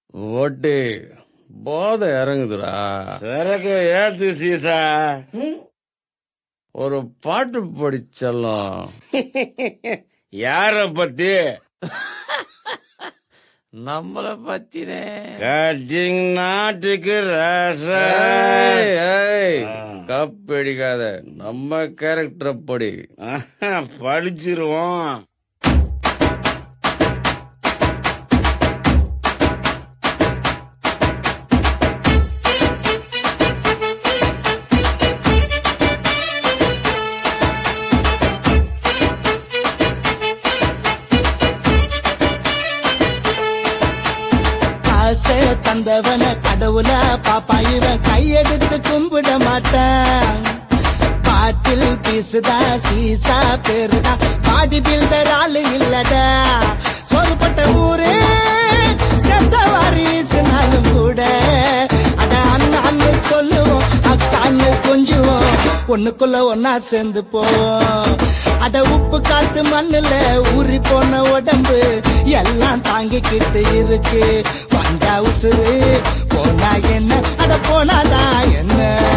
ஒட்டி போதை இறங்குதுடா. சரக்கு ஏத்து சீசா. ஒரு பாட்டு படிச்சலாம். யார பத்தி? நம்மள பத்தினே. கட்டிங் நாட்டுக்கு ராசா. கப்படிக்காத, நம்ம கேரக்டரை படி. படிச்சிருவோம். தந்தவன கடவுள பாப்பா இவன் கையெடுத்து கும்பிட மாட்டான். பாட்டில் பீசுதா சீசா பேருதா பாடி பில்டர் ஆளு இல்லடா. சொருப்பட்ட ஊரே செத்தவாரி வீசினாலும் கூட அட அண்ணான்னு சொல்லுவோம், அக்கான்னு கொஞ்சுவோம், ஒண்ணுக்குள்ள ஒன்னா சேர்ந்து போவோம். அட உப்பு காத்து மண்ணுல ஊறி போன உடம்பு எல்லாம் தாங்கிக்கிட்டு இருக்கு. வந்தா உசுறு போனா என்ன, அட போனாதான் என்ன.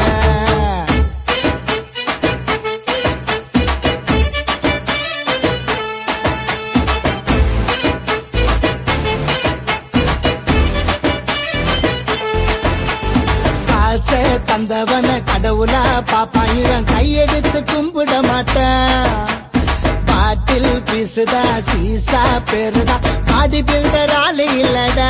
காசை தந்தவன கடவுளா பாப்பா இவன் கையெடுத்து கும்பிட மாட்டான். பாட்டில் பீசுதா சீசா பேருதா பாடி பில்டர் ஆளு இல்லடா.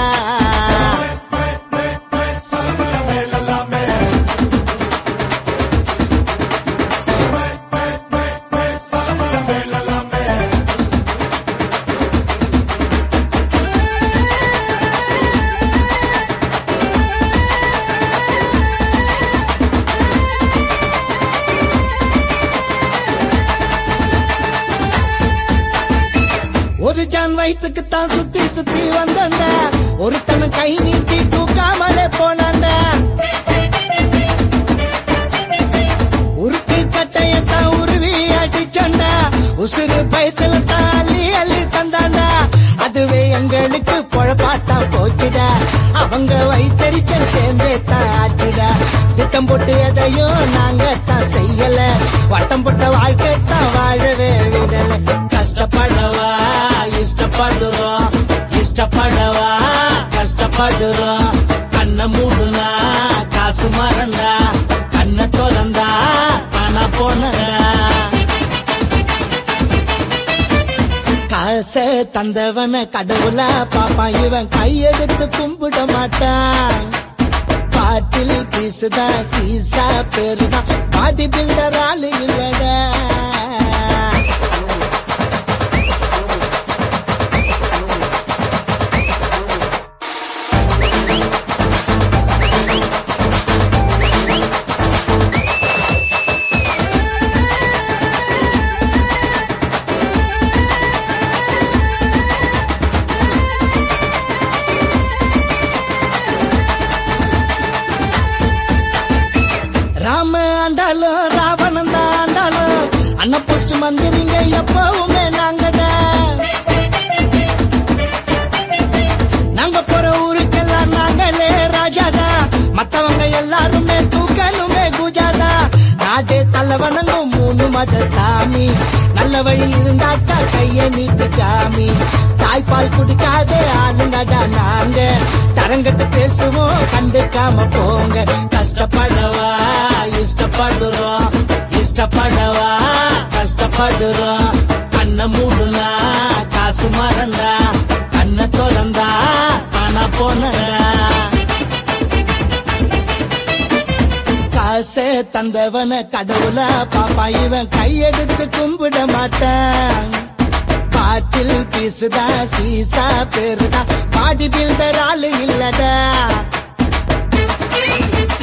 ஒரு ஜான் வயிற்றுக்குத்தான் சுத்தி சுத்தி வந்தோண்டா, ஒருத்தன கை நீட்டி தூக்காமலே போனாண்டா. உருக்கு கட்டையத்தான் உருவி அடிச்சோண்டா, உசுறு பயத்துல தான் அள்ளி அள்ளி தந்தாண்டா. அதுவே எங்களுக்கு பொழப்பாத்தான் போச்சுடா, அவங்க வயிற்றறிச்சல் சேர்ந்தே தான் ஆச்சுடா. திட்டம் போட்டு எதையும் நாங்க தான் செய்யல, வட்டம் போட்ட வாழ்க்கை தான் வாழவே விடல. கஷ்டப்படவா இஷ்டப்படுறோம், இஷ்டப்படவா கஷ்டப்படுறோம். கண்ணை மூடுனா காசு மறந்தா, கண்ணை திறந்தா பண போனடா. காசை தந்தவன கடவுளா பாப்பா இவன் கையெடுத்து கும்பிட மாட்டான். பாட்டில் பீசுதா சீசா பேருதா பாடி பில்டர் ஆளு இல்லடா. ராம ஆண்டாலும் ராவணன் தான் ஆண்டாலும் அண்ணன் போஸ்ட் மந்திரிங்க எப்பவுமே நாங்கடா. நாங்க போற ஊருக்கெல்லாம் நாங்களே ராஜாதா, மத்தவங்க எல்லாருமே தூக்கணுமே குஜாதா. நாடே தலவணங்கும் மூணு மத சாமி, நல்ல வழி இருந்தாக்கா கைய நீட்டு காமி. தாய்ப்பால் குடிக்காத ஆளுங்கடா நாங்க, தரங்கட்டு பேசுவோம் கண்டுக்காம போங்க. கஷ்டப்படவா இஷ்டப்படுறோம், இஷ்டப்படவா கஷ்டப்படுறோம். கண்ணை மூடுனா காசு மறந்தா, கண்ணை திறந்தா பண போனடா. காசை தந்தவன கடவுளா பாப்பா இவன் கையெடுத்து கும்பிட மாட்டான். பாட்டில் பீசுதா சீசா பேருதா பாடி பில்டர் ஆளு இல்லடா.